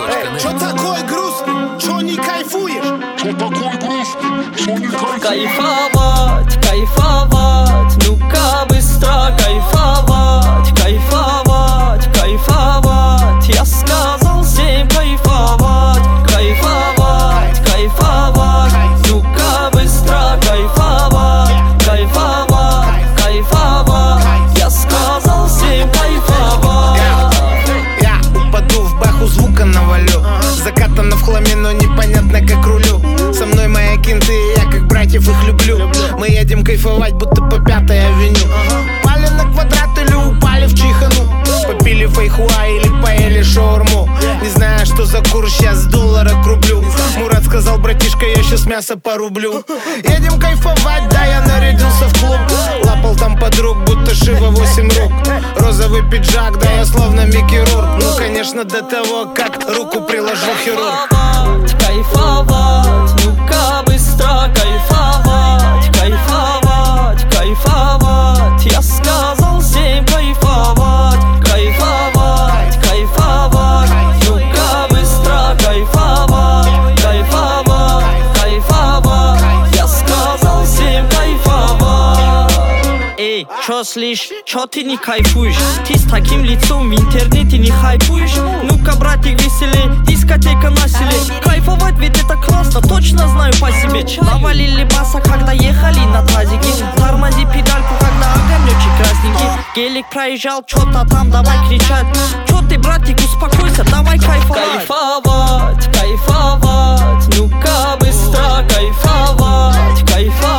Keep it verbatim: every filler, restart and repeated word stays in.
Эй, чё такой грустный? Чё не кайфуешь? Чё такой грустный? Чё не кайфуешь? Кайфовать, кайфовать, ну-ка быстро кайфовать, кайфовать, кайфовать. Я сказал всем кайфовать, кайфовать, кайфовать, ну-ка быстро кайфовать, кайфовать, кайфовать. Я сказал всем кайфовать. Я упаду в баху, звука навалю. Закатано в хламе, но непонятно как рулю. Со мной мои кенты, я как братьев их люблю. Мы едем кайфовать, будто по пятой авеню. Пали на квадрат или упали в чихану. Попили фейхуа или поели шаурму. Не знаю, что за курс, сейчас с доллара к рублю. Мурат сказал, братишка, я сейчас мясо порублю. Едем кайфовать, да, я нарядился в клуб. Лапал там подруг, будто Шива восемь рук. Розовый пиджак, да, я словно Микки Рурк. Ну, конечно, до того, как руку приложил хирург. Кайфовать, ну-ка быстро кайфовать, кайфовать, кайфовать. Я сказал всем кайфовать, кайфовать, кайфовать. Ну-ка быстро кайфовать, кайфовать, кайфовать. Я сказал всем кайфовать. Эй, чё слышь, чё ты не кайфуешь? Ты с таким лицом в интернете не хайпуешь? Ну-ка, братик, веселей, дискотека на селе. Кайфовать, ведь это классно, точно знаю по себе. Навалили баса, когда ехали на тазике. Тормози педальку, когда огонёчек красненький. Гелик проезжал, чё-то там, давай кричать. Чё ты, братик, успокойся, давай кайфовать. Кайфовать, кайфовать, ну-ка быстро кайфовать, кайфовать.